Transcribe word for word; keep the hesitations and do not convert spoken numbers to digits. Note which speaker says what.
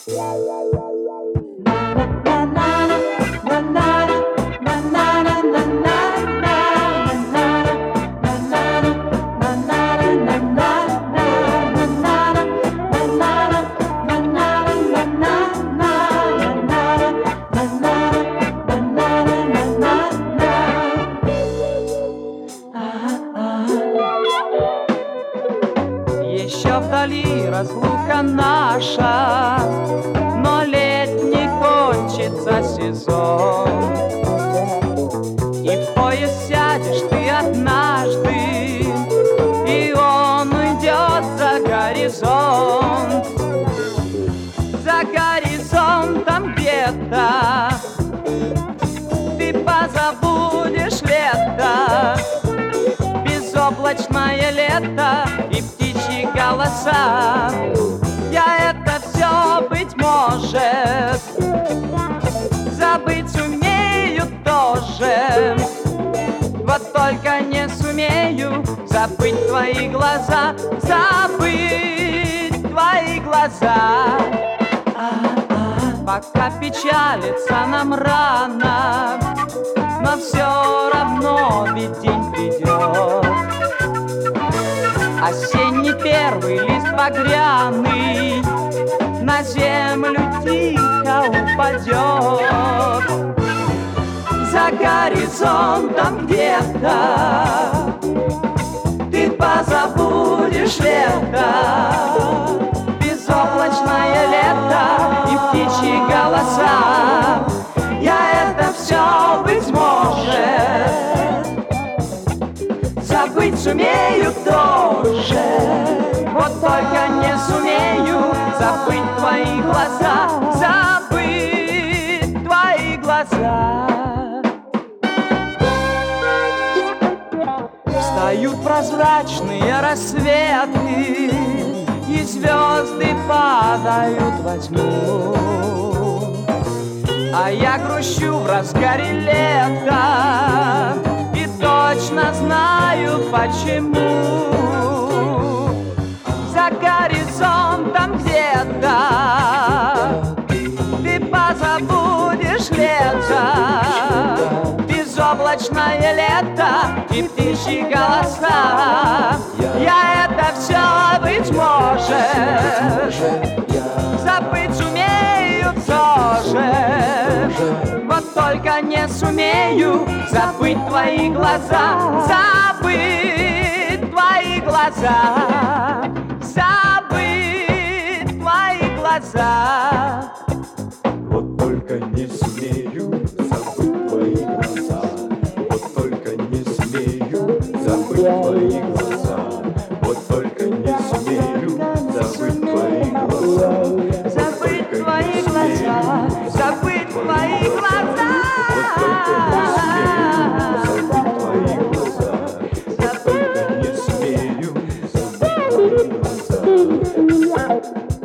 Speaker 1: Еще вдали разлука наша, но летний кончится сезон. И в поезд сядешь ты однажды, и он уйдет за горизонт. За горизонтом где-то ты позабудешь лето, безоблачное лето и птичьи голоса. Я это все, быть может, забыть сумею тоже. Вот только не сумею забыть твои глаза, забыть твои глаза. Пока печалиться нам рано, но все равно ведь день придет. Осенний первый лист багряный на землю тихо упадет. За горизонтом где-то ты позабудешь лето, безоблачное лето и птичьи голоса. Я это все, быть может, забыть сумею тоже. Вот только не сумею забыть твои глаза, забыть твои глаза. Встают прозрачные рассветы, и звезды падают во тьму. А я грущу в разгаре лета и точно знаю почему. За горизонтом где-то ты позабудешь лето, безоблачное лето и птичьи голоса. Я это все, быть может, забыть сумею тоже. Вот только не сумею забыть твои глаза, забыть твои глаза, забыть твои глаза.
Speaker 2: Вот только не сумею забыть твои глаза, вот только не сумею забыть твои глаза, вот только не сумею забыть твои глаза,
Speaker 1: забыть твои глаза, забыть твои глаза,
Speaker 2: вот только не сумею забыть твои глаза, вот только не сумею забыть твои глаза.